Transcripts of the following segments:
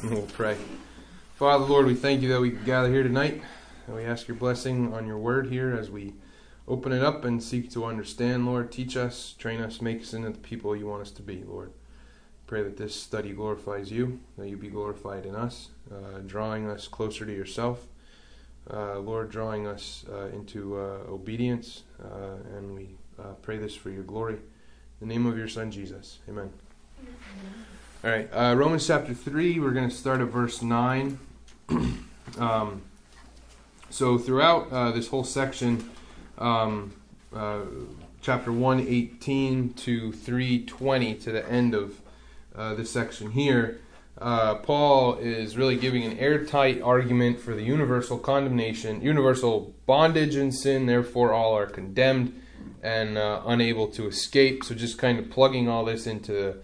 We'll pray. Father, Lord, we thank you that we can gather here tonight, and we ask your blessing on your word here as we open it up and seek to understand, Lord. Teach us, train us, make us into the people you want us to be, Lord. Pray that this study glorifies you, that you be glorified in us, drawing us closer to yourself, Lord, drawing us into obedience, and we pray this for your glory. In the name of your Son, Jesus. Amen. All right, Romans chapter 3, we're going to start at verse 9. So throughout this whole section, chapter 1:18 to 3:20 to the end of this section here, Paul is really giving an airtight argument for the universal condemnation, universal bondage in sin, therefore all are condemned and unable to escape. So just kind of plugging all this into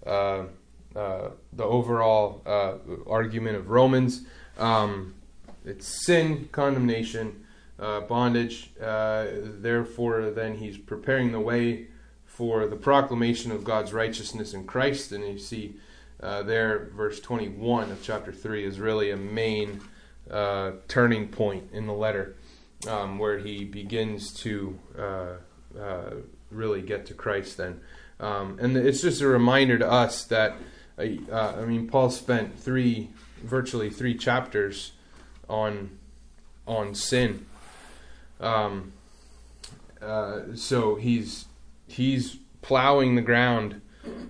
the overall argument of Romans. It's sin, condemnation, bondage. Therefore, then he's preparing the way for the proclamation of God's righteousness in Christ. And you see there, verse 21 of chapter 3 is really a main turning point in the letter, where he begins to really get to Christ then. And it's just a reminder to us that Paul spent virtually three chapters on sin. So he's plowing the ground,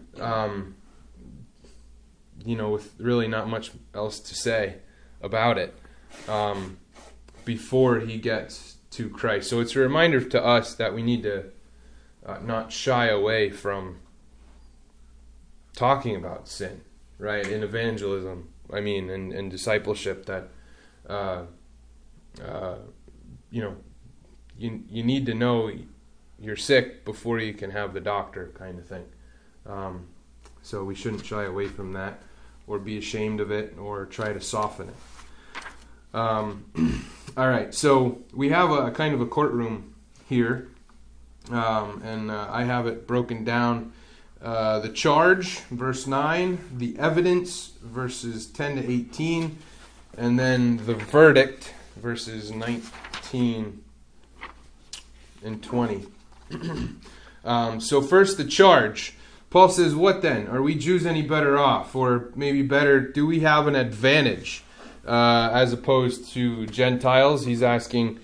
with really not much else to say about it, before he gets to Christ. So it's a reminder to us that we need to not shy away from talking about sin, right? In evangelism, and discipleship, that you need to know you're sick before you can have the doctor, kind of thing. So we shouldn't shy away from that, or be ashamed of it, or try to soften it. All right, so we have a kind of a courtroom here, and I have it broken down. The charge, verse 9, the evidence, verses 10 to 18, and then the verdict, verses 19 and 20. So first, the charge. Paul says, what then? Are we Jews any better off? Or maybe better, do we have an advantage as opposed to Gentiles? He's asking,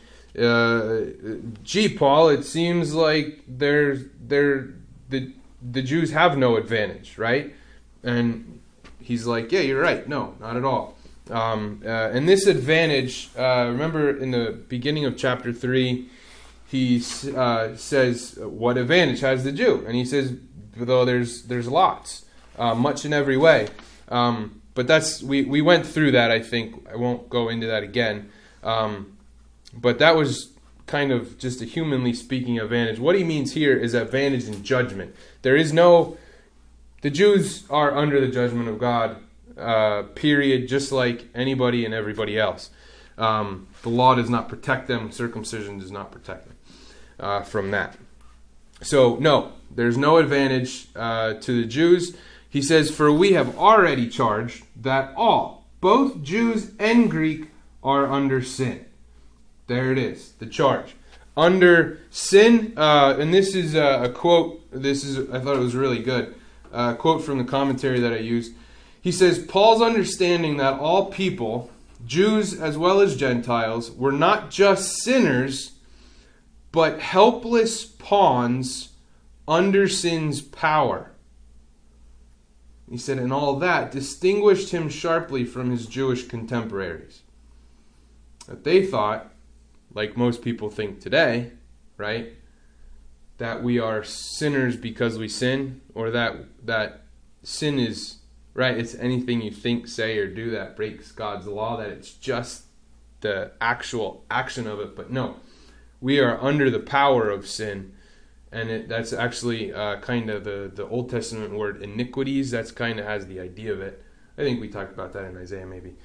Paul, it seems like the Jews have no advantage, right? And he's like, yeah, you're right. No, not at all. And this advantage, remember in the beginning of chapter 3, he says, what advantage has the Jew? And he says, though there's lots, much in every way. But we went through that, I think. I won't go into that again. But that was kind of just a humanly speaking advantage. What he means here is advantage in judgment. The Jews are under the judgment of God, period, just like anybody and everybody else. The law does not protect them. Circumcision does not protect them from that. So, no, there's no advantage to the Jews. He says, for we have already charged that all, both Jews and Greek, are under sin. There it is, the charge. Under sin, and this is a quote, I thought it was really good, a quote from the commentary that I used. He says, Paul's understanding that all people, Jews as well as Gentiles, were not just sinners, but helpless pawns under sin's power. He said, and all that distinguished him sharply from his Jewish contemporaries. That they thought, like most people think today, right, that we are sinners because we sin, or that sin is, right, it's anything you think, say, or do that breaks God's law, that it's just the actual action of it. But no, we are under the power of sin, and that's actually kind of the Old Testament word iniquities. That's kind of has the idea of it. I think we talked about that in Isaiah, maybe.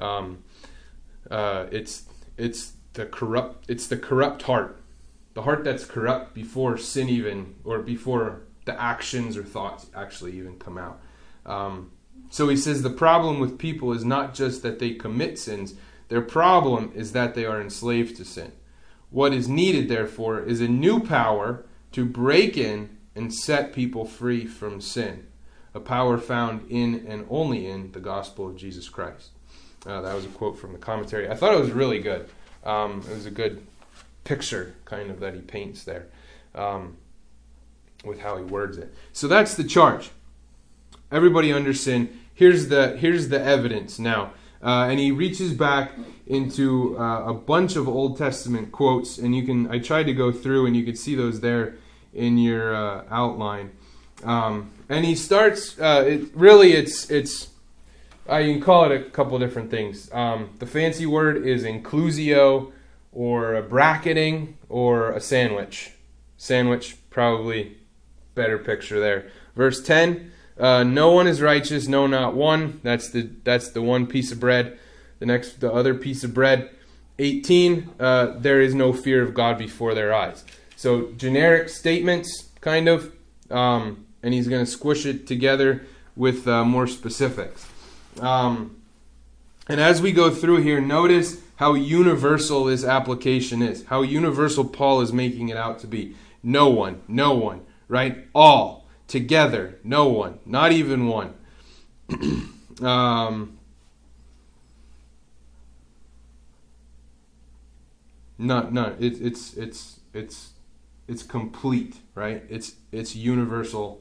It's the corrupt heart, the heart that's corrupt before sin even, or before the actions or thoughts actually even come out. So he says the problem with people is not just that they commit sins. Their problem is that they are enslaved to sin. What is needed, therefore, is a new power to break in and set people free from sin. A power found in and only in the gospel of Jesus Christ. That was a quote from the commentary. I thought it was really good. It was a good picture, kind of, that he paints there with how he words it. So that's the charge. Everybody under sin. Here's the evidence now. And he reaches back into a bunch of Old Testament quotes, and I tried to go through, and you can see those there in your outline. And he starts. It's. You can call it a couple different things. The fancy word is inclusio, or a bracketing, or a sandwich. Sandwich, probably better picture there. Verse 10. No one is righteous, no, not one. That's the one piece of bread. The other piece of bread. 18. There is no fear of God before their eyes. So generic statements, kind of, and he's going to squish it together with more specifics. And as we go through here, notice how universal this application is. How universal Paul is making it out to be. No one, right? All. Together, no one, not even one. No. It's complete, right? It's universal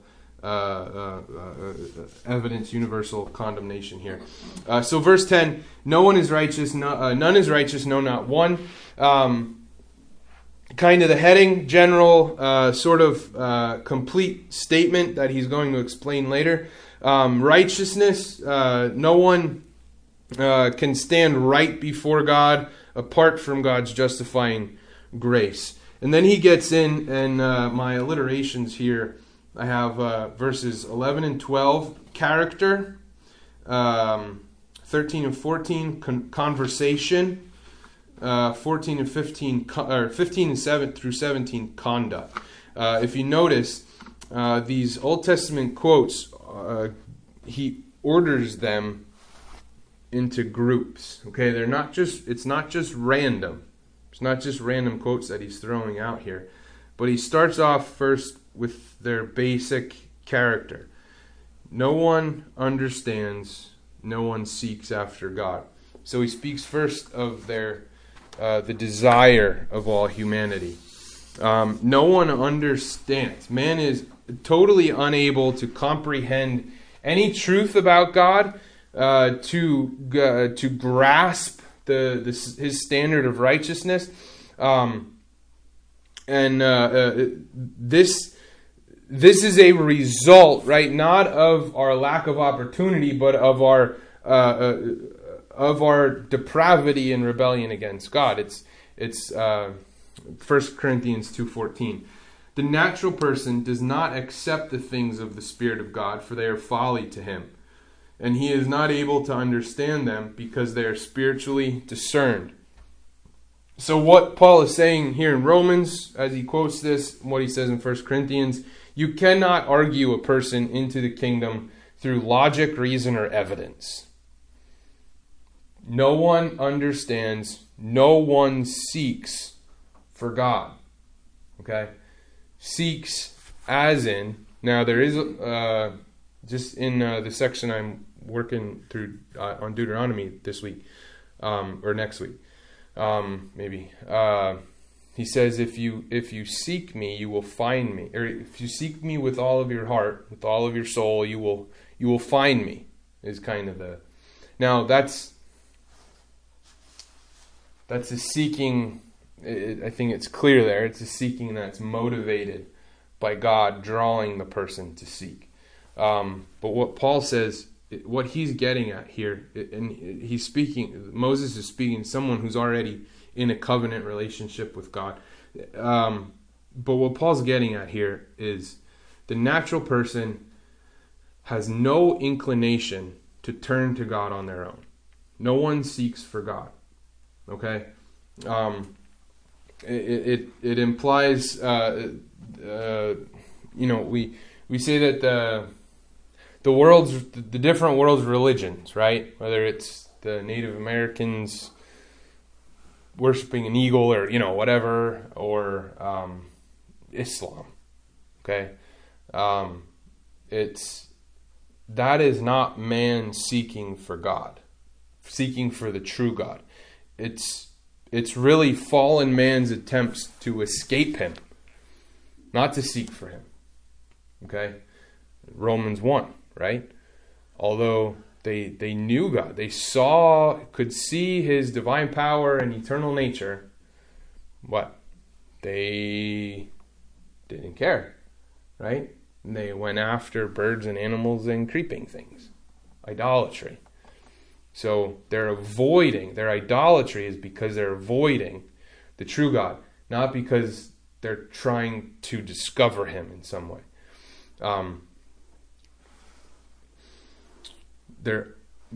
evidence, universal condemnation here. So verse 10: no one is righteous, none is righteous, no, not one. Kind of the heading, general, sort of complete statement that he's going to explain later. Righteousness, no one can stand right before God apart from God's justifying grace. And then he gets in, and my alliterations here, I have verses 11 and 12, character, 13 and 14, conversation, 14 and 15, or 15 and 7 through 17, conduct. If you notice, these Old Testament quotes, he orders them into groups. Okay, it's not just random. It's not just random quotes that he's throwing out here. But he starts off first with their basic character. No one understands, no one seeks after God. So he speaks first of the desire of all humanity. No one understands. Man is totally unable to comprehend any truth about God, to grasp his standard of righteousness, this is a result, right, not of our lack of opportunity, but of our depravity and rebellion against God. It's 1 Corinthians 2:14. The natural person does not accept the things of the Spirit of God, for they are folly to him, and he is not able to understand them because they are spiritually discerned. So what Paul is saying here in Romans, as he quotes this, what he says in 1 Corinthians, you cannot argue a person into the kingdom through logic, reason, or evidence. No one understands, no one seeks for God. Okay? Seeks as in, now there is, just in the section I'm working through on Deuteronomy this week, or next week, maybe. He says, if you seek me, you will find me. Or if you seek me with all of your heart, with all of your soul, you will find me, is kind of the... Now, that's a seeking, I think it's clear there, it's a seeking that's motivated by God drawing the person to seek. But what Paul says, what he's getting at here, and Moses is speaking to someone who's already in a covenant relationship with God. But what Paul's getting at here is the natural person has no inclination to turn to God on their own. No one seeks for God. Okay? It implies, we say that the different world's religions, right? Whether it's the Native Americans worshiping an eagle or, whatever, or Islam, okay? That is not man seeking for God, seeking for the true God. It's really fallen man's attempts to escape him, not to seek for him. Okay? Romans 1, right? Although they knew God, they could see his divine power and eternal nature, what? They didn't care, right? And they went after birds and animals and creeping things. Idolatry. So their idolatry is because they're avoiding the true God, not because they're trying to discover him in some way. They're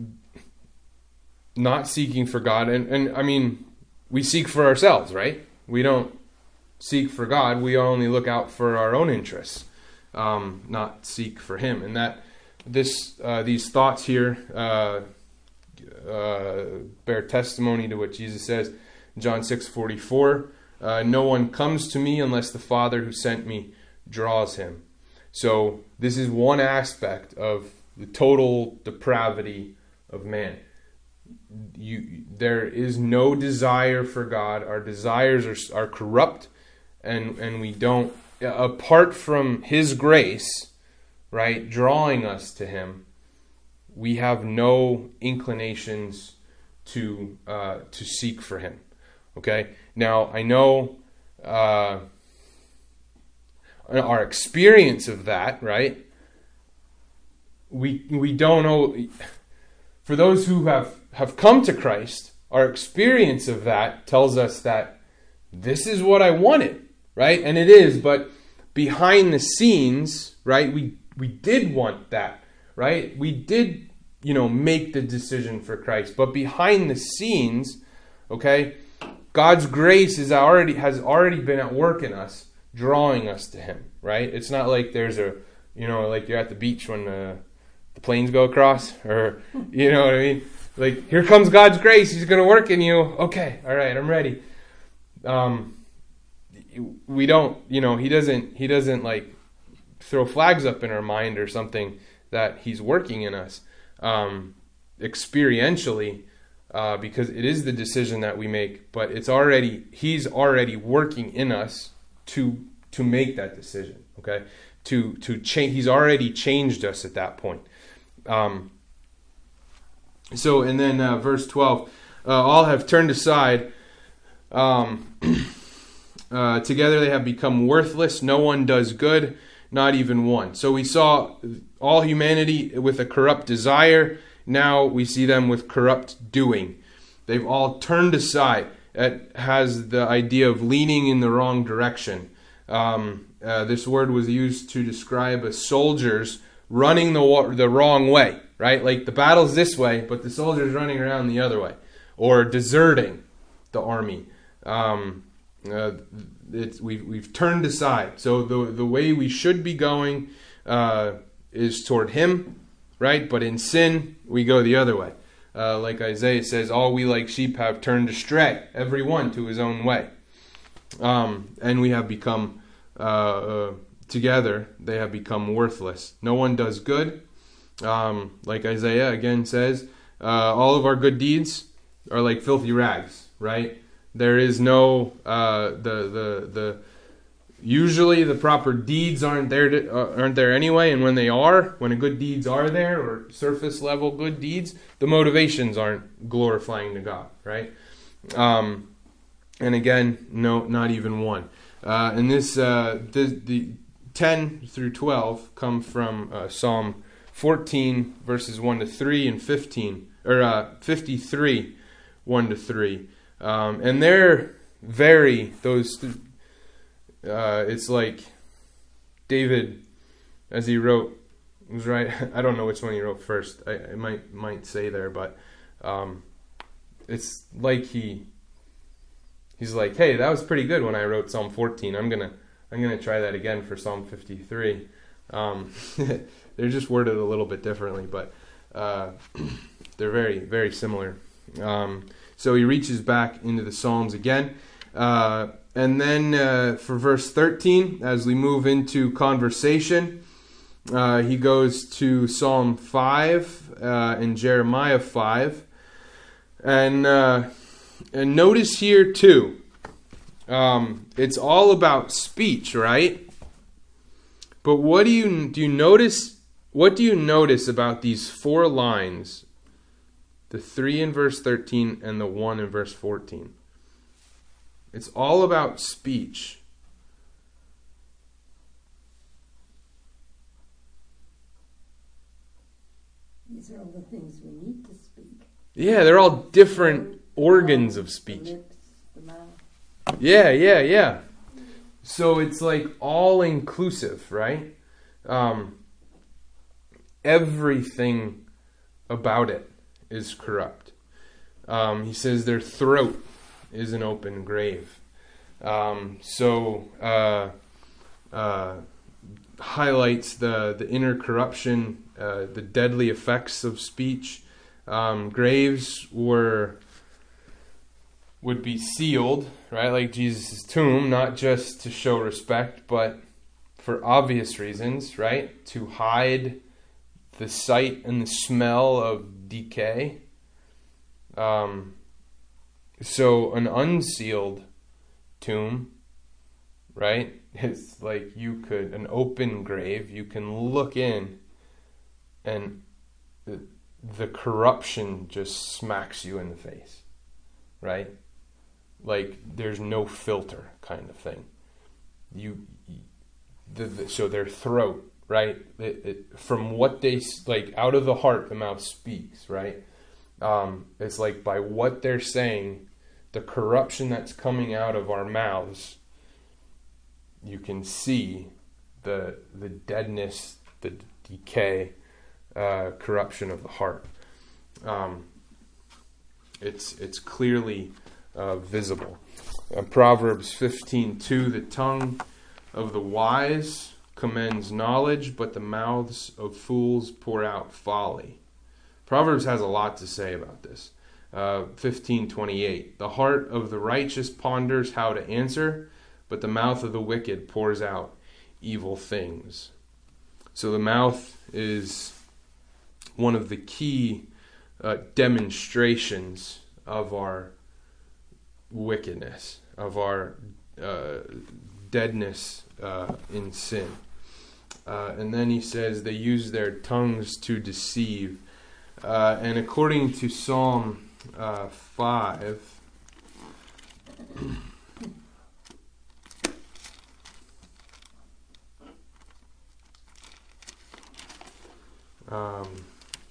not seeking for God, and I mean, we seek for ourselves, right? We don't seek for God. We only look out for our own interests, not seek for him. And that these thoughts here bear testimony to what Jesus says in John 6:44. No one comes to me unless the Father who sent me draws him. So this is one aspect of the total depravity of man. There is no desire for God. Our desires are corrupt, and we don't, apart from his grace, right, drawing us to him, we have no inclinations to seek for him. Okay? Now, I know our experience of that, right? We don't know. For those who have come to Christ, our experience of that tells us that this is what I wanted, right? And it is, but behind the scenes, right, we did want that, right? We did, make the decision for Christ. But behind the scenes, okay, God's grace has already been at work in us, drawing us to him, right? It's not like there's like you're at the beach when the planes go across, or, you know what I mean? Like, here comes God's grace. He's going to work in you. Okay, all right, I'm ready. We don't, he doesn't like throw flags up in our mind or something that he's working in us experientially, because it is the decision that we make, but he's already working in us to make that decision, okay? To change. He's already changed us at that point. So, and then verse 12, all have turned aside. Together they have become worthless. No one does good, not even one. So we saw all humanity with a corrupt desire. Now we see them with corrupt doing. They've all turned aside. It has the idea of leaning in the wrong direction. This word was used to describe a soldier's running the wrong way, right? Like the battle's this way, but the soldier's running around the other way, or deserting the army. We've turned aside. So the way we should be going is toward him, right? But in sin, we go the other way. Like Isaiah says, all we like sheep have turned astray, every one to his own way. And we have become, together, they have become worthless. No one does good. Like Isaiah again says, all of our good deeds are like filthy rags, right? There is no, usually the proper deeds aren't there anyway, and when a good deeds are there, or surface level good deeds, the motivations aren't glorifying to God, right? And again, no, not even one. And the 10 through 12 come from Psalm 14 verses 1 to 3 and 15, or 53 1 to 3. And they're it's like David, as he wrote, was right. I don't know which one he wrote first. I might say there, but it's like he's like, hey, that was pretty good when I wrote Psalm 14. I'm gonna try that again for Psalm 53. They're just worded a little bit differently, but they're very, very similar. So he reaches back into the Psalms again. And then for verse 13, as we move into conversation, he goes to Psalm 5 and Jeremiah 5. And notice here too, it's all about speech, right? But what do you notice? What do you notice about these 4 lines? The 3 in verse 13 and the 1 in verse 14. It's all about speech. These are all the things we need to speak. Yeah, they're all different organs of speech. The lips, the mouth. Yeah. So it's like all inclusive, right? Everything about it is corrupt. He says their throat is an open grave. Highlights the inner corruption, the deadly effects of speech. Graves would be sealed, right, like Jesus' tomb, not just to show respect, but for obvious reasons, right, to hide the sight and the smell of decay. So an unsealed tomb, right, it's like an open grave, you can look in and the corruption just smacks you in the face, right? Like there's no filter kind of thing. So their throat, right? From what they like, out of the heart, the mouth speaks, right? It's like by what they're saying, the corruption that's coming out of our mouths, you can see the deadness, the decay, corruption of the heart. It's clearly visible. Proverbs 15:2, the tongue of the wise commends knowledge, but the mouths of fools pour out folly. Proverbs has a lot to say about this. 15:28, the heart of the righteous ponders how to answer, but the mouth of the wicked pours out evil things. So the mouth is one of the key demonstrations of our wickedness, of our deadness in sin. And then he says they use their tongues to deceive. And according to Psalm 5, um,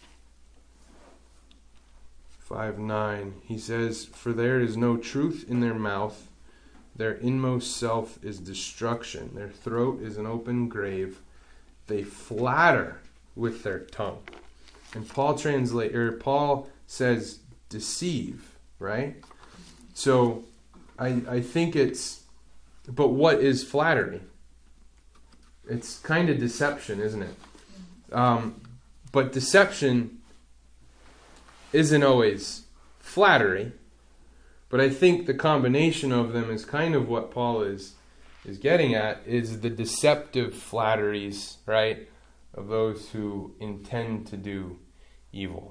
5:9, he says, "For there is no truth in their mouth, their inmost self is destruction, their throat is an open grave, they flatter with their tongue." And Paul says deceive, right? So I think but what is flattery? It's kind of deception, isn't it? But deception isn't always flattery. But I think the combination of them is kind of what Paul is getting at, is the deceptive flatteries, right, of those who intend to do evil.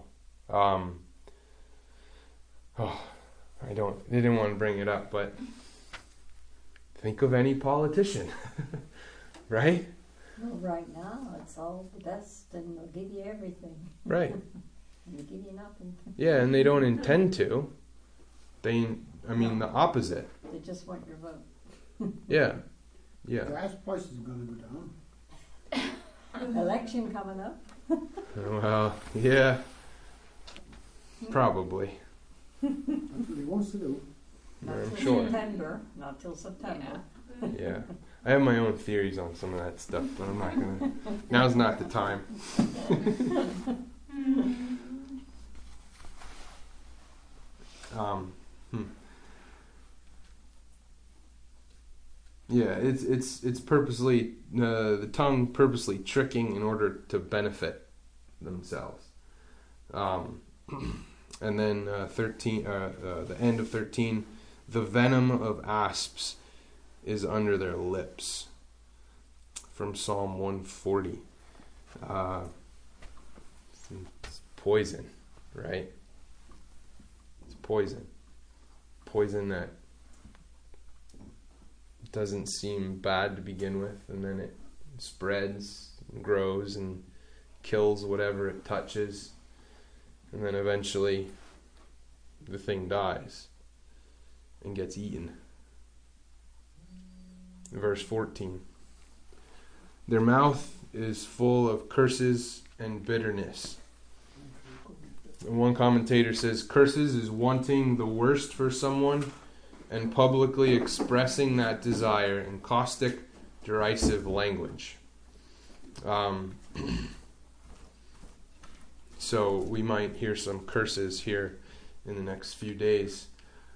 They didn't want to bring it up, but think of any politician, right? Well, right now, it's all the best, and they'll give you everything. Right. And they give you nothing. Yeah, and they don't intend to. The opposite. They just want your vote. Yeah. Gas prices are going to go down. Election coming up. Well, yeah. Probably. That's what he wants to do. Not I'm till sure. September. Not till September. Yeah. I have my own theories on some of that stuff, but I'm not going to. Now's not the time. Yeah, it's purposely the tongue purposely tricking in order to benefit themselves. And then 13, the end of 13, the venom of asps is under their lips. From Psalm 140. It's poison, right? It's poison. Poison that doesn't seem bad to begin with, and then it spreads and grows and kills whatever it touches, and then eventually the thing dies and gets eaten. Verse 14. Their mouth is full of curses and bitterness. And one commentator says, curses is wanting the worst for someone and publicly expressing that desire in caustic, derisive language. So we might hear some curses here in the next few days.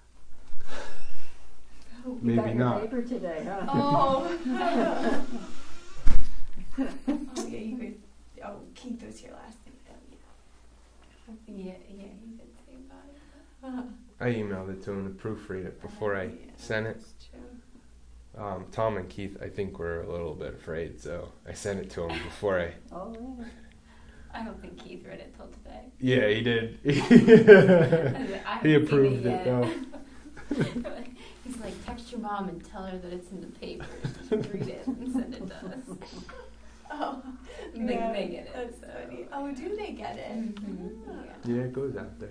Maybe got not. Your paper today, huh? Oh. Oh yeah, you could. Oh, Keith was here last night. Yeah, he did say about it. I emailed it to him to proofread it before I sent it. That's true. Tom and Keith, I think, were a little bit afraid, so I sent it to him before I... Oh, yeah. I don't think Keith read it till today. Yeah, he did. I He haven't approved seen it, though. He's like, text your mom and tell her that it's in the paper. She can read it and send it to us. Oh, they get it. That's funny. Oh, do they get it? Mm-hmm. Yeah, it goes out there.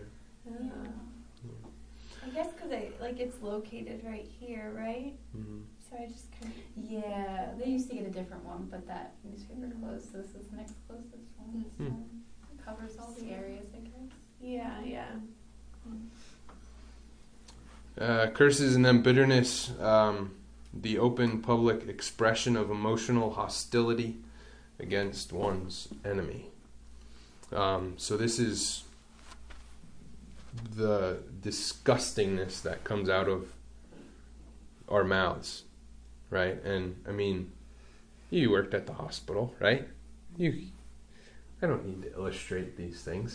I guess because it's located right here, right? Mm-hmm. So I just kind of... Yeah, they used to get a different one, but that newspaper closed. This is the next closest one. So it covers all the areas, I guess. Yeah. Curses and then bitterness, the open public expression of emotional hostility against one's enemy. So this is the disgustingness that comes out of our mouths, right? And I mean, you worked at the hospital, right? I don't need to illustrate these things.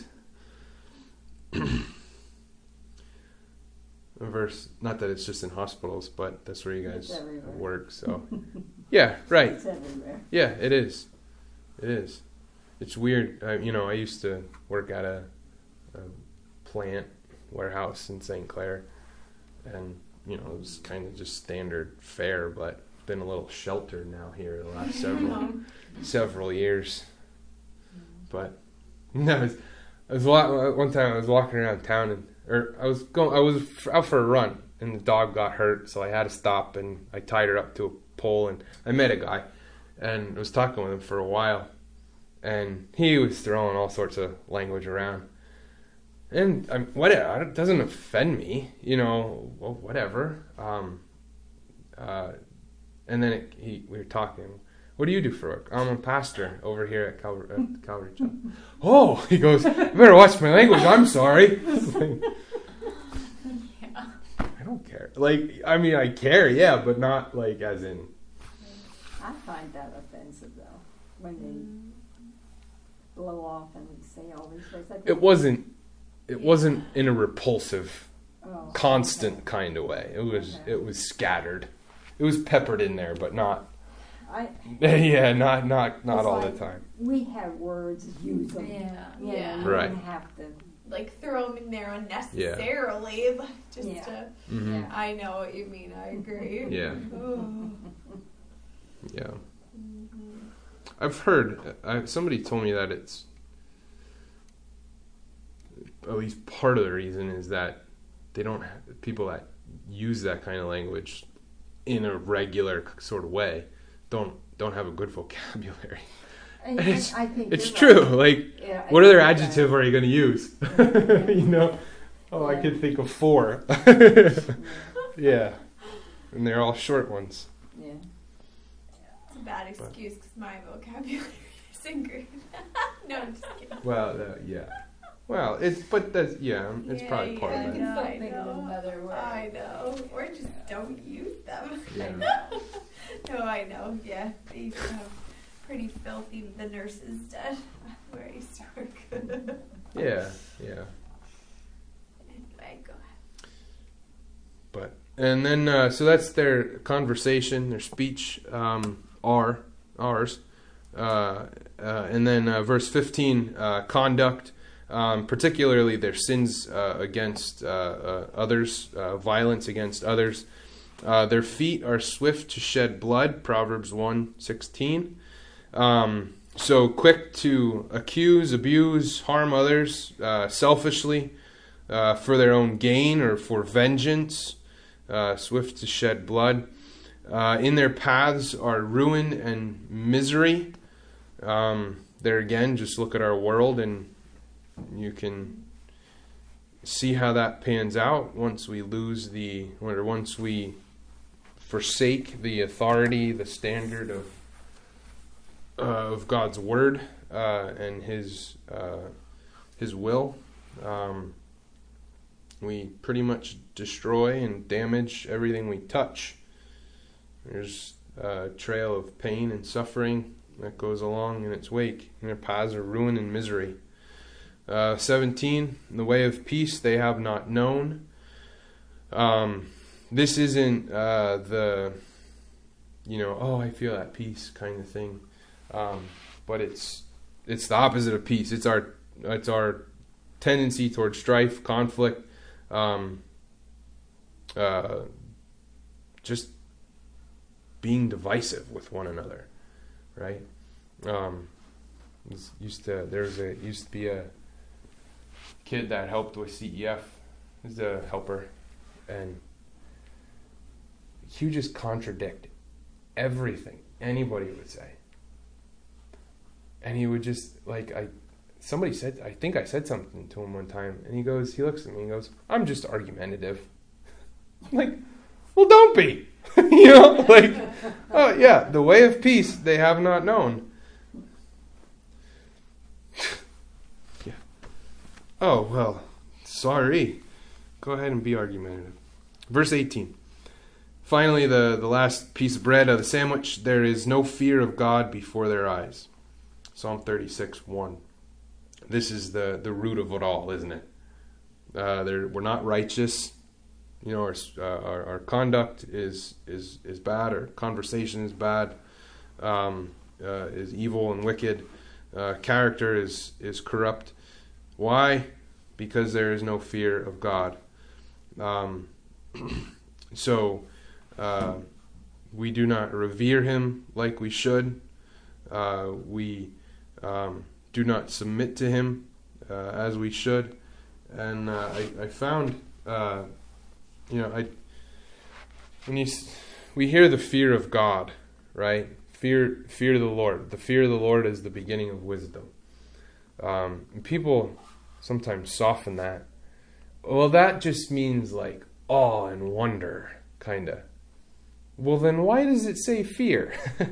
Verse, not that it's just in hospitals, but that's where you guys work, so. Yeah, right. It's everywhere. Yeah, it is. It is. It's weird. I used to work at a plant warehouse in St. Clair, and, it was kind of just standard fare, but been a little sheltered now here the last several years. But, no, one time I was walking around town, I was out for a run, and the dog got hurt, so I had to stop, and I tied her up to a pole, and I met a guy, and I was talking with him for a while, and he was throwing all sorts of language around, and whatever, it doesn't offend me, well, whatever. And then we were talking. What do you do for work? I'm a pastor over here at Calvary Chapel. Oh, he goes, I better watch my language. I'm sorry. I don't care. I care, yeah, but not as in. I find that offensive, though, when they blow off and say all these words. It wasn't in a repulsive, constant okay. kind of way. It was scattered. It was peppered in there, but not. Not all the time. We have words, use them. Yeah. You Right. don't have to. Throw them in there unnecessarily, to. Mm-hmm. I know what you mean. I agree. Yeah. Ooh. Yeah. Mm-hmm. I've heard, somebody told me that it's, at least part of the reason is that they don't have, people that use that kind of language in a regular sort of way don't have a good vocabulary. And I think it's you're true. right. What other adjective are you going to use? I could think of 4. Yeah. And they're all short ones. Yeah. It's a bad excuse because my vocabulary isn't great. No, I'm just kidding. Well, yeah. Well, it's probably part of it. I know. Or just don't use them. Yeah. No, I know. Yeah, they used to have pretty filthy. The nurses did where I used to work. Yeah. Anyway, go ahead. And then, so that's their conversation, their speech, ours. And then verse 15, conduct, particularly their sins against others, violence against others. Their feet are swift to shed blood, Proverbs 1:16. So quick to accuse, abuse, harm others selfishly for their own gain or for vengeance. Swift to shed blood. In their paths are ruin and misery. There again, just look at our world and you can see how that pans out once we once we forsake the authority, the standard of God's word and His will. We pretty much destroy and damage everything we touch. There's a trail of pain and suffering that goes along in its wake. And their paths are ruin and misery. 17, the way of peace they have not known. This isn't I feel at peace kind of thing. But it's the opposite of peace. It's our tendency towards strife, conflict, just being divisive with one another, right? Used to be a kid that helped with CEF. He's a helper, and he would just contradict everything anybody would say. And he would just I think I said something to him one time, and he looks at me and goes, "I'm just argumentative." I'm like, well, don't be. Oh yeah, the way of peace they have not known. Yeah. Oh, well, sorry. Go ahead and be argumentative. Verse 18. Finally, the last piece of bread of the sandwich, there is no fear of God before their eyes. Psalm 36:1. This is the root of it all, isn't it? We're not righteous. Our conduct is bad. Our conversation is bad. Is evil and wicked. Character is corrupt. Why? Because there is no fear of God. So we do not revere Him like we should. We do not submit to Him as we should. And I found, we hear the fear of God, right? Fear the Lord. The fear of the Lord is the beginning of wisdom. And people sometimes soften that. Well, that just means like awe and wonder, kind of. Well, then why does it say fear?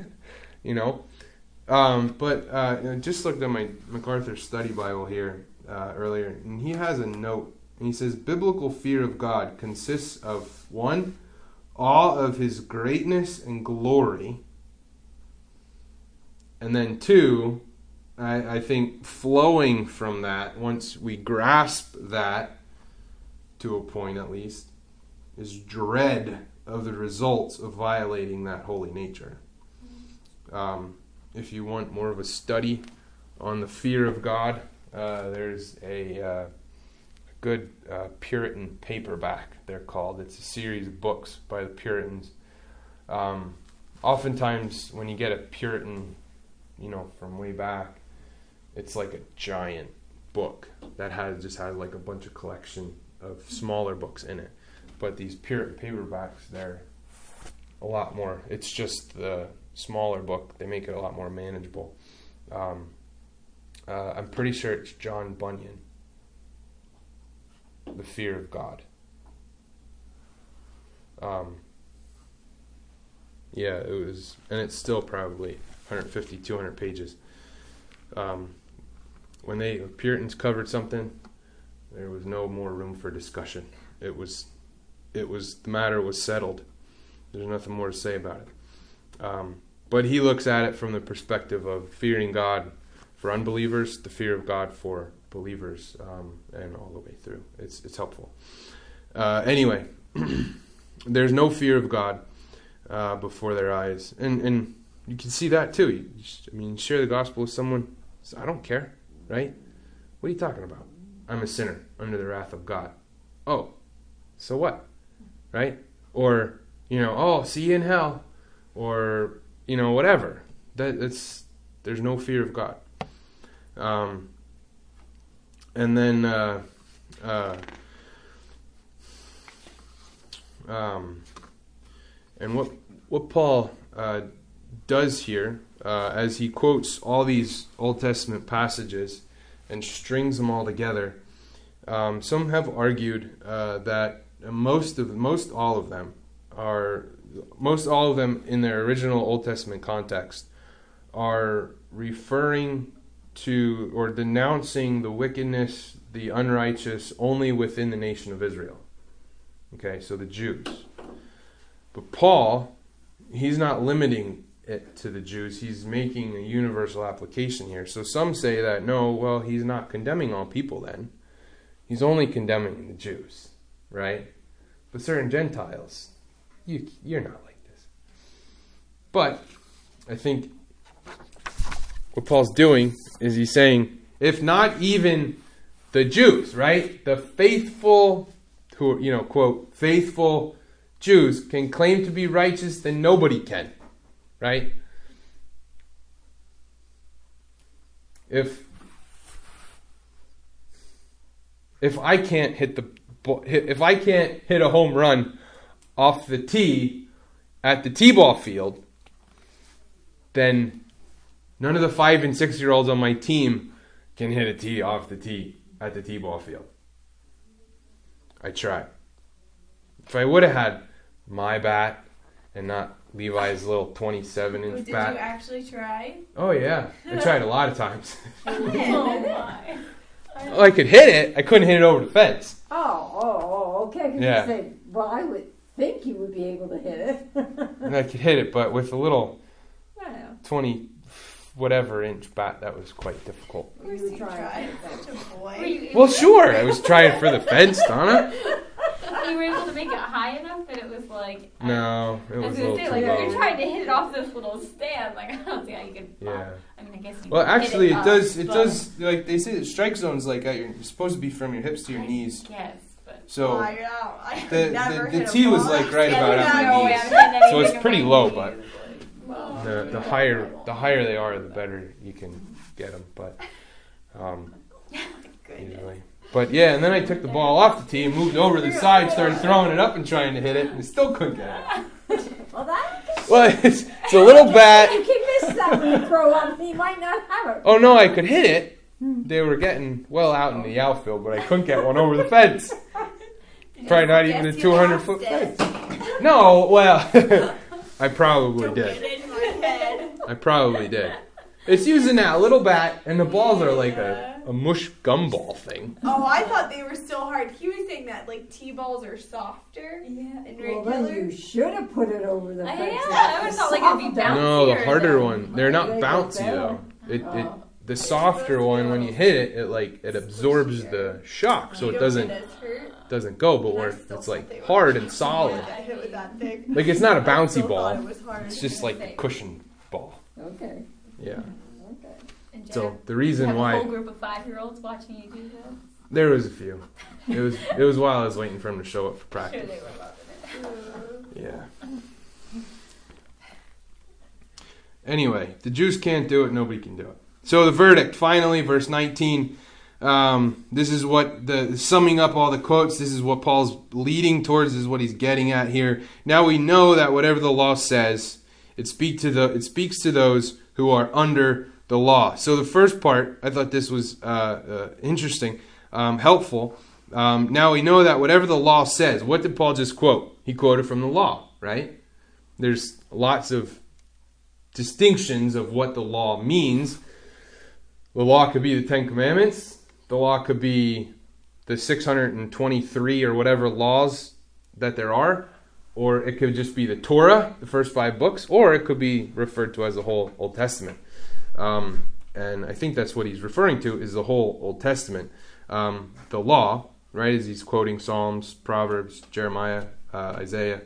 But just looked at my MacArthur Study Bible here earlier, and he has a note, and he says, biblical fear of God consists of 1, awe of His greatness and glory, and then 2, I think flowing from that, once we grasp that, to a point at least, is dread of the results of violating that holy nature. If you want more of a study on the fear of God, there's a good Puritan paperback, they're called. It's a series of books by the Puritans. Oftentimes, when you get a Puritan, from way back, it's like a giant book that just has like a bunch of collection of smaller books in it. But these Puritan paperbacks, they're a lot more. It's just the smaller book. They make it a lot more manageable. I'm pretty sure it's John Bunyan, The Fear of God. Yeah, it was, and it's still probably 150, 200 pages. When the Puritans covered something, there was no more room for discussion. The matter was settled. There's nothing more to say about it. But he looks at it from the perspective of fearing God for unbelievers, the fear of God for believers, and all the way through. It's helpful. Anyway, there's no fear of God before their eyes. And you can see that too. Share the gospel with someone. I don't care, right? What are you talking about? I'm a sinner under the wrath of God. Oh, so what? Right? Or, see you in hell. Or, whatever. There's no fear of God. And then, and what Paul does here, as he quotes all these Old Testament passages and strings them all together, some have argued that most all of them in their original Old Testament context are referring to or denouncing the wickedness, the unrighteous, only within the nation of Israel. Okay, so the Jews. But Paul, he's not limiting it to the Jews. He's making a universal application here. So some say that, no, well, he's not condemning all people then. He's only condemning the Jews, right? But certain Gentiles, you're not like this. But I think what Paul's doing is he's saying, if not even the Jews, right? The faithful, who quote, faithful Jews can claim to be righteous, then nobody can, right? If I can't hit a home run off the tee at the t-ball field, then none of the 5 and 6-year-olds on my team can hit a tee off the tee at the t-ball field. I tried. If I would have had my bat and not Levi's little 27-inch bat. Did you actually try? Oh, yeah. I tried a lot of times. Oh, my. Well, I could hit it. I couldn't hit it over the fence. Okay. Yeah. You say, well, I would think you would be able to hit it. And I could hit it, but with a little Well, 20-whatever-inch bat, that was quite difficult. Of course you tried. Such a boy. Well, sure. I was trying for the fence, Donna. You were able to make it high enough that it was like... No, it I was was a going little to say, too like, low. you're trying to hit it off this little stand. Like, I don't see how you could... Yeah. I mean, I guess you Well, could hit actually, it up, does, but- like, they say that strike zone's like, it's supposed to be from your hips to your knees. Yes, but... So, I the tee was like right about at no way my I'm knees. hitting So it's anything pretty above low, my but knees, like, well, the higher they are, the better you can get them. But usually, but yeah, and then I took the ball off the tee and moved over to the side, started throwing it up and trying to hit it, and still couldn't get it. Well, it's a little bat. you can miss that when you throw up. You might not have it. Oh no, I could hit it. They were getting well out in the outfield, but I couldn't get one over the fence. Probably not even a 200-foot fence. No, well, I probably did. I probably did. It's using that little bat, and the balls are like a mush gumball thing. Oh, I thought they were still hard. He was saying that like T-balls are softer and Well, regular. then you should have put it over the fence. I would have thought like it'd be bouncy. No, the harder or one. They're not They go bouncy down. though. The softer one, when you hit it, it absorbs the shock, so it doesn't go. But where it's like hard and solid. I hit with that thing. Like it's not a I bouncy still thought ball. it was hard. It's just like a cushion ball. Okay. Yeah. Okay. And So Jared, the you reason have a why whole group of 5-year-olds watching you do this. there was a few. It was while I was waiting for him to show up for Sure, practice. they were loving it. Yeah. Anyway, the Jews can't do it. Nobody can do it. So the verdict, finally, verse 19. This is what summing up all the quotes. This is what Paul's leading towards. This is what he's getting at here. Now we know that whatever the law says, it speaks to those who are under the law. So the first part, I thought this was interesting, helpful. Now we know that whatever the law says. What did Paul just quote? He quoted from the law, right? There's lots of distinctions of what the law means. The law could be the 10 Commandments. The law could be the 623 or whatever laws that there are. or it could just be the Torah, the first 5 books, or it could be referred to as the whole Old Testament. And I think that's what he's referring to, is the whole Old Testament. The law, right, as he's quoting Psalms, Proverbs, Jeremiah, Isaiah.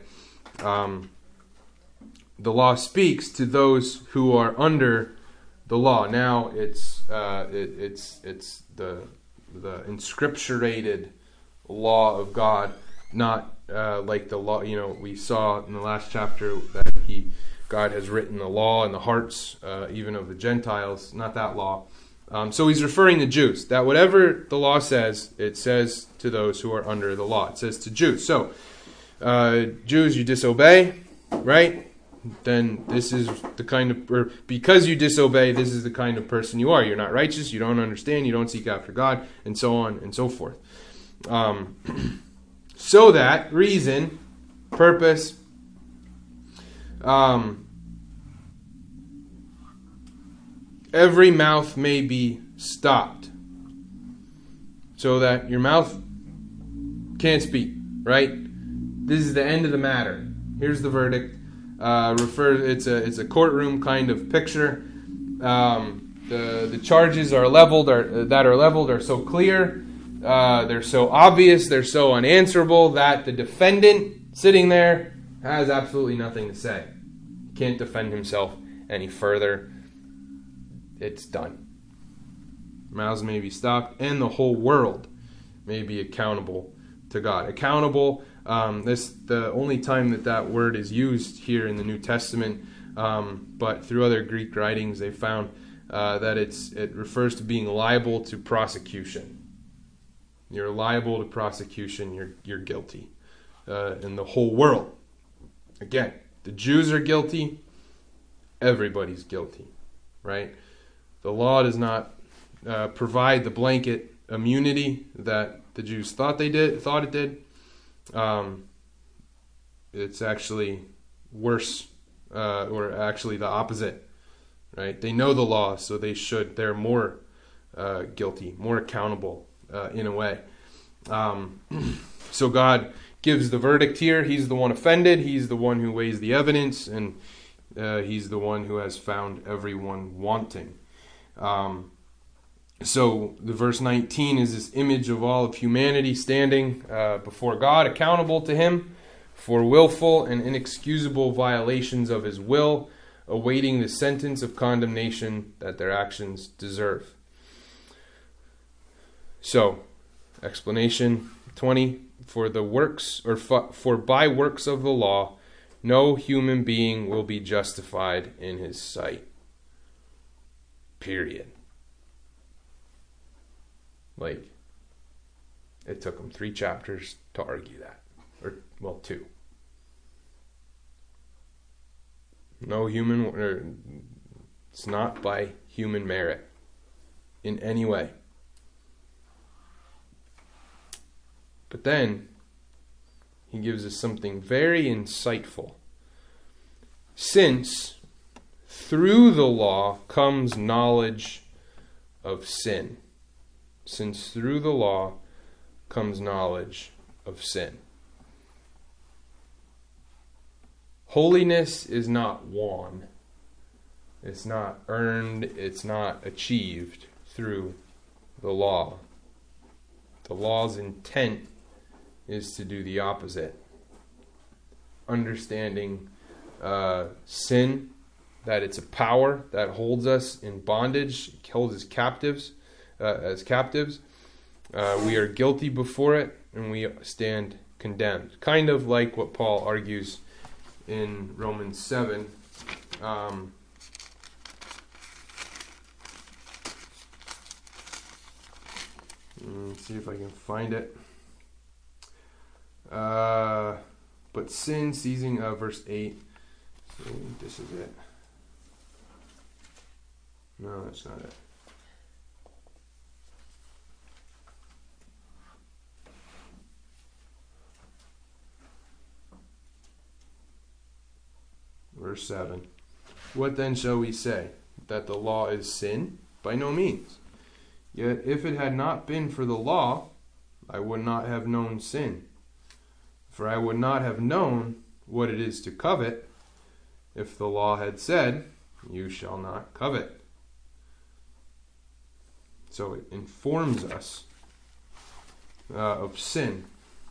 The law speaks to those who are under the law. Now it's the inscripturated law of God, not like the law. We saw in the last chapter that God has written the law in the hearts, even of the Gentiles. Not that law. So he's referring to Jews. That whatever the law says, it says to those who are under the law. It says to Jews. So Jews, you disobey, right? Then this is the kind of, or because you disobey, this is the kind of person you are. You're not righteous, you don't understand, you don't seek after God, and so on and so forth. So that reason, purpose, every mouth may be stopped, so that your mouth can't speak, right? This is the end of the matter. Here's the verdict. It's a courtroom kind of picture. The charges are leveled are so clear, they're so obvious, they're so unanswerable that the defendant sitting there has absolutely nothing to say. He can't defend himself any further. It's done. Mouths may be stopped, and the whole world may be accountable to God. Accountable. This the only time that word is used here in the New Testament, but through other Greek writings they found that it refers to being liable to prosecution. You're liable to prosecution. You're guilty, in the whole world. Again, the Jews are guilty. Everybody's guilty, right? The law does not provide the blanket immunity that the Jews thought it did. It's actually worse, or actually the opposite, right? They know the law, so they're more guilty, more accountable in a way. So God gives the verdict here. He's the one offended. He's the one who weighs the evidence, and he's the one who has found everyone wanting. So the verse 19 is this image of all of humanity standing before God, accountable to him for willful and inexcusable violations of his will, awaiting the sentence of condemnation that their actions deserve. So, explanation 20, for by works of the law, no human being will be justified in his sight. Period. Like, it took them 3 chapters to argue that. Or, 2. It's not by human merit in any way. But then, he gives us something very insightful. Since through the law comes knowledge of sin. Since through the law comes knowledge of sin. Holiness is not won. It's not earned. It's not achieved through the law. The law's intent is to do the opposite. Understanding sin, that it's a power that holds us in bondage, holds us captives, as captives. We are guilty before it, and we stand condemned. Kind of like what Paul argues in Romans 7. Let's see if I can find it. But sin, seizing verse 8. So this is it. No, that's not it. Verse 7. What then shall we say? That the law is sin? By no means. Yet if it had not been for the law, I would not have known sin. For I would not have known what it is to covet if the law had said, "You shall not covet." So it informs us of sin.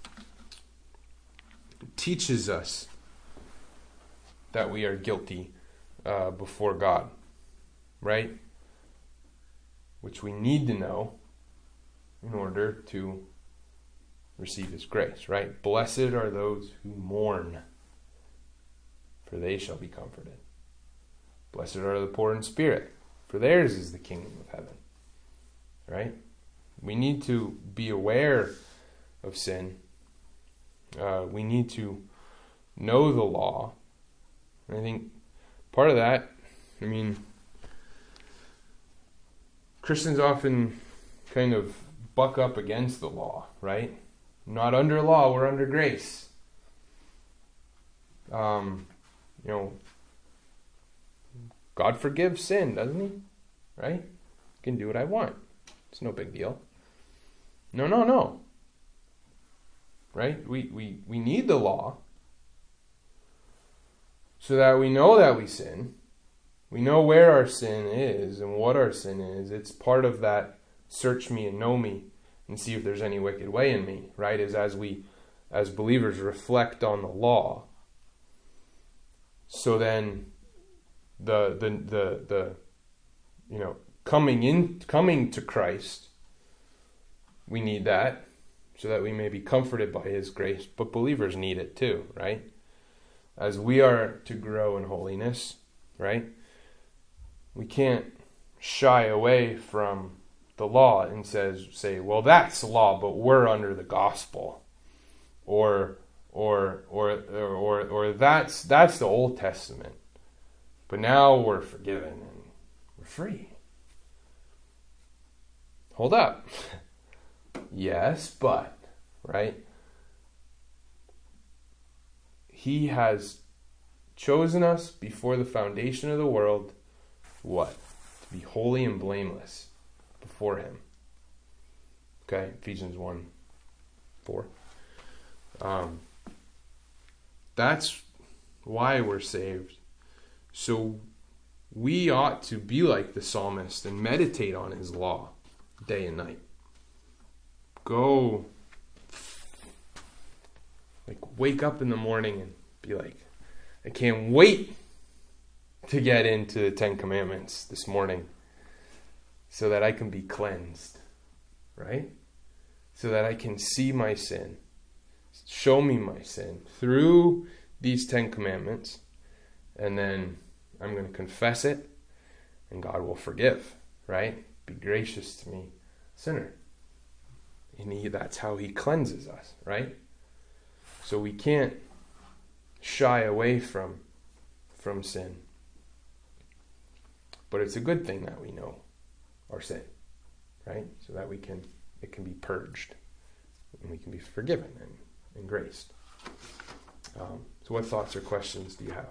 It teaches us that we are guilty before God, right? Which we need to know in order to receive His grace, right? Blessed are those who mourn, for they shall be comforted. Blessed are the poor in spirit, for theirs is the kingdom of heaven, right? We need to be aware of sin. We need to know the law. And I think part of that, Christians often kind of buck up against the law, right? Not under law, we're under grace. God forgives sin, doesn't He? Right? I can do what I want. It's no big deal. No. Right? We need the law so that we know that we sin. We know where our sin is and what our sin is. It's part of that search me and know me and see if there's any wicked way in me, right? As we, as believers, reflect on the law. So then the coming to Christ, we need that so that we may be comforted by His grace, but believers need it too, right? As we are to grow in holiness, right? We can't shy away from the law and say, well, that's law, but we're under the gospel, or that's the Old Testament, but now we're forgiven and we're free. Hold up. Yes, but, right? He has chosen us before the foundation of the world, what? To be holy and blameless before Him. Okay, Ephesians 1:4. That's why we're saved. So we ought to be like the psalmist and meditate on His law day and night. Go, wake up in the morning and be like, I can't wait to get into the 10 Commandments this morning so that I can be cleansed, right? So that I can see my sin, show me my sin through these 10 Commandments, and then I'm going to confess it, and God will forgive, right? Be gracious to me, sinner. And that's how He cleanses us, right? So we can't shy away from sin. But it's a good thing that we know our sin, right? So that it can be purged, and we can be forgiven and graced. So what thoughts or questions do you have?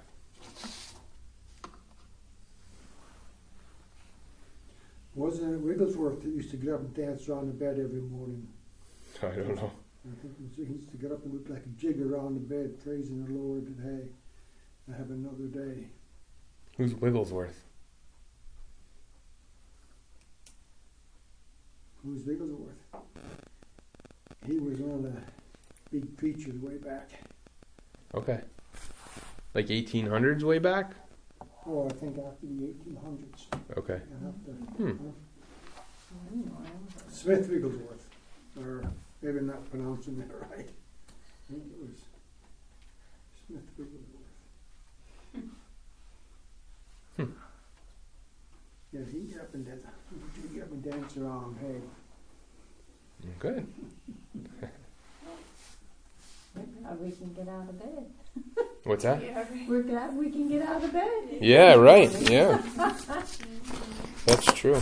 Wasn't it Wigglesworth that used to get up and dance around the bed every morning? I don't know. I think he used to get up and look like a jig around the bed, praising the Lord that, hey, I have another day. Who's Wigglesworth? Who's Wigglesworth? He was one of the big preachers way back. Okay. Like 1800s way back? Oh, I think after the 1800s. Okay. Smith Wigglesworth. Or maybe I'm not pronouncing that right. I think it was Smith Wigglesworth. Yeah, he get up and dance around, hey. Good. God, we can get out of bed. What's that? Yeah, right. We're glad we can get out of bed. Yeah, right. Yeah. That's true.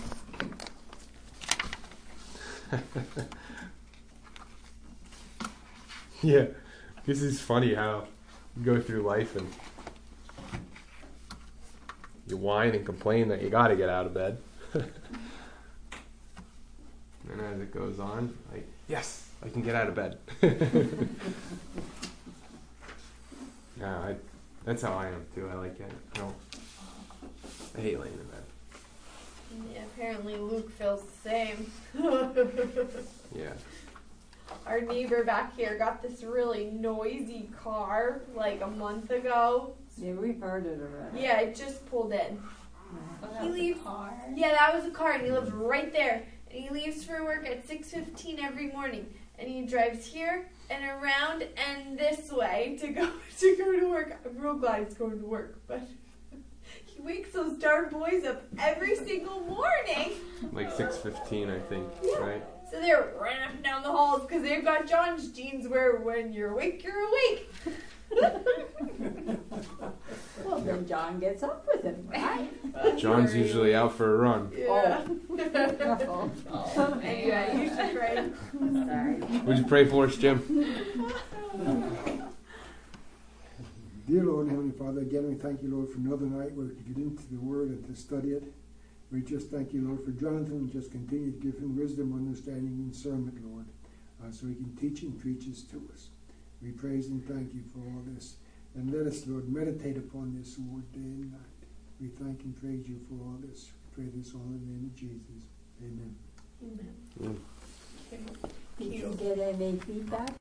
Yeah. This is funny how you go through life and you whine and complain that you got to get out of bed. And as it goes on, like, yes, I can get out of bed. Yeah, that's how I am too. I like it. I hate laying in bed. Yeah, apparently Luke feels the same. Yeah. Our neighbor back here got this really noisy car like a month ago. Yeah, we've heard it already. Yeah, it just pulled in. Oh, that He was a leaves- car. Yeah, that was a car, and he lives right there. And he leaves for work at 6:15 every morning, and he drives here and around and this way to go to work. I'm real glad he's going to work, but he wakes those darn boys up every single morning. Like 6:15, I think. Yeah. Right. So they're running up and down the halls because they've got John's genes, where when you're awake, you're awake. Well, then John gets up with him, right? John's usually out for a run. Yeah. Oh, Anyway, you should pray. sorry. Would you pray for us, Jim? Dear Lord, Heavenly Father, again we thank you, Lord, for another night where we can get into the Word and to study it. We just thank you, Lord, for Jonathan, and just continue to give him wisdom, understanding, and discernment, Lord, so he can teach and preach this to us. We praise and thank you for all this. And let us, Lord, meditate upon this word day and night. We thank and praise you for all this. We pray this all in the name of Jesus. Amen. Amen. Did you get any feedback?